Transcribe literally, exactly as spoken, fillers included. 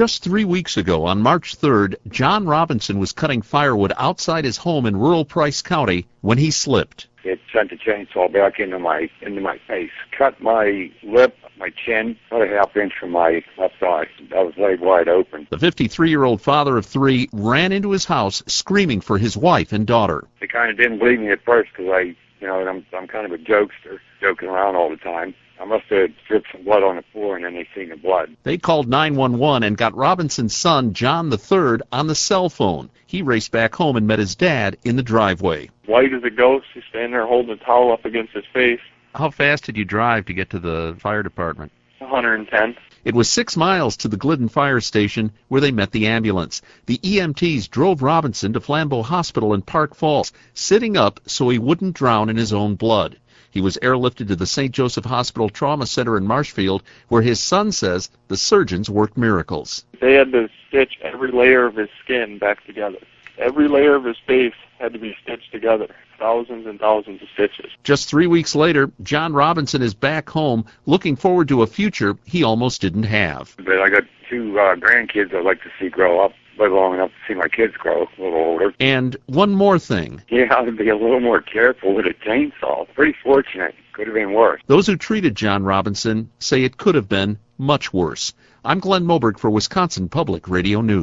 Just three weeks ago, on March third, John Robinson was cutting firewood outside his home in rural Price County when he slipped. It sent the chainsaw back into my into my face, cut my lip, my chin, about a half inch from my left eye. I was laid wide open. The fifty-three-year-old father of three ran into his house screaming for his wife and daughter. They kind of didn't believe me at first because I, you know, I'm I'm kind of a jokester, joking around all the time. I must have dripped some blood on the floor, and then they seen the blood. They called nine one one and got Robinson's son, John the third, on the cell phone. He raced back home and met his dad in the driveway. White as a ghost, he's standing there holding a towel up against his face. How fast did you drive to get to the fire department? one hundred ten. It was six miles to the Glidden Fire Station where they met the ambulance. The E M Ts drove Robinson to Flambeau Hospital in Park Falls, sitting up so he wouldn't drown in his own blood. He was airlifted to the Saint Joseph Hospital Trauma Center in Marshfield, where his son says the surgeons worked miracles. They had to stitch every layer of his skin back together. Every layer of his face had to be stitched together. Thousands and thousands of stitches. Just three weeks later, John Robinson is back home, looking forward to a future he almost didn't have. But I got two uh, grandkids I'd like to see grow up, live long enough to see my kids grow a little older. And one more thing. Yeah, I'd be a little more careful with a chainsaw. Pretty fortunate. Could have been worse. Those who treated John Robinson say it could have been much worse. I'm Glenn Moberg for Wisconsin Public Radio News.